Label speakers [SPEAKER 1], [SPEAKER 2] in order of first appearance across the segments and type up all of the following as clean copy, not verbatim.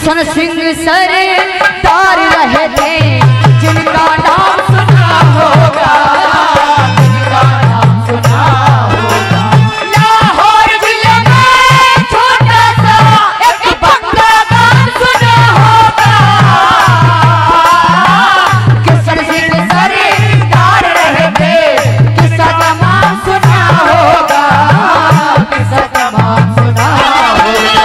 [SPEAKER 1] किशन सिंह सरदार रहे थे जिनका नाम सुना होगा, जिनका नाम सुना होगा। लाहौर जिले में छोटा सा एक बंगला नाम सुना होगा, किशन सिंह सरदार रहे थे, किस्सा तमाम सुना होगा, किस्सा तमाम सुना होगा।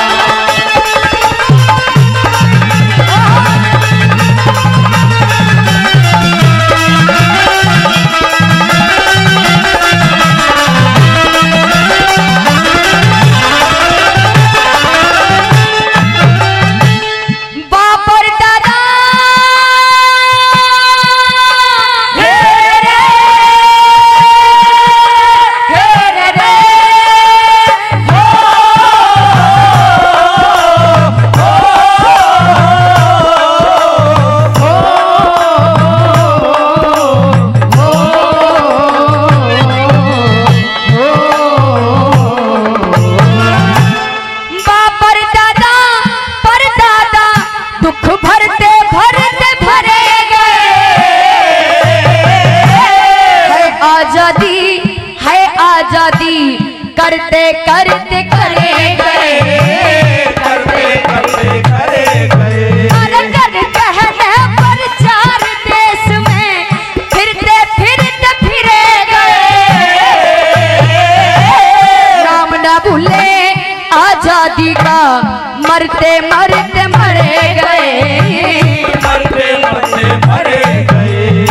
[SPEAKER 1] करते करते करे गए, करते करते करे गए। अरगर कहने पर 4 देश में फिरते फिरते फिरे गए। नाम न भूले आजादी का, मरते मरते मरे गए, मरते मरते मरे गए।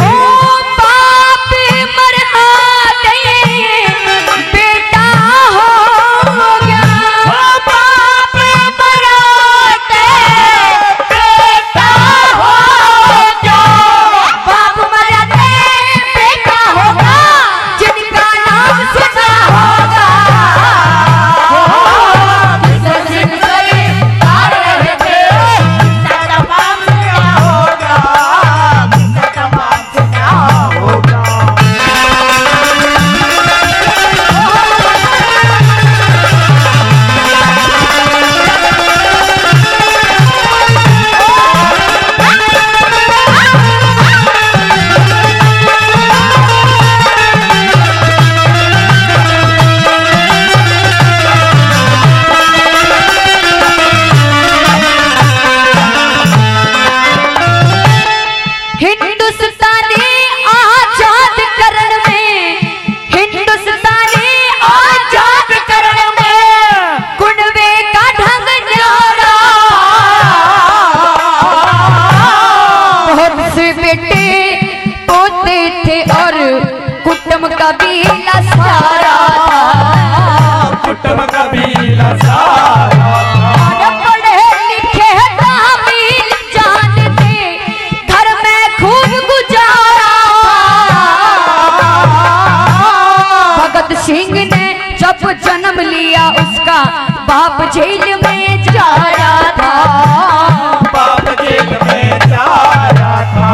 [SPEAKER 1] कबीला सारा, कुटुंब कबीला सारा, पढ़े लिखे तामील जानते, घर में खूब गुजारा। भगत सिंह ने जब जन्म लिया उसका बाप जेल में जा रहा था, बाप जेल में जा रहा था।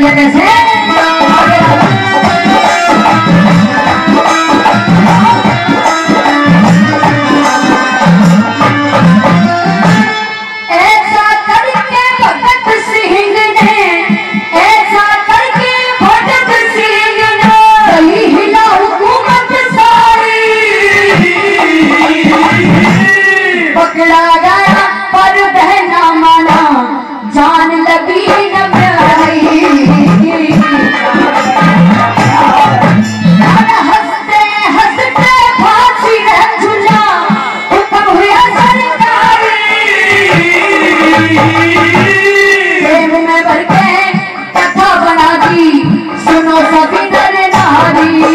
[SPEAKER 1] कैसे कैसे ऐसा करके भगत सिंह ने, ऐसा करके भगत सिंह ने कही हिला हुकूमत सारी। पकड़ा गया पर बहना माना, जान लगी न प्यारी। हंसते हंसते फांसी है झूला, हुक्म हुआ सरकारी। प्रेम में भर के कथा बना दी, सुनो सभी नर नारी।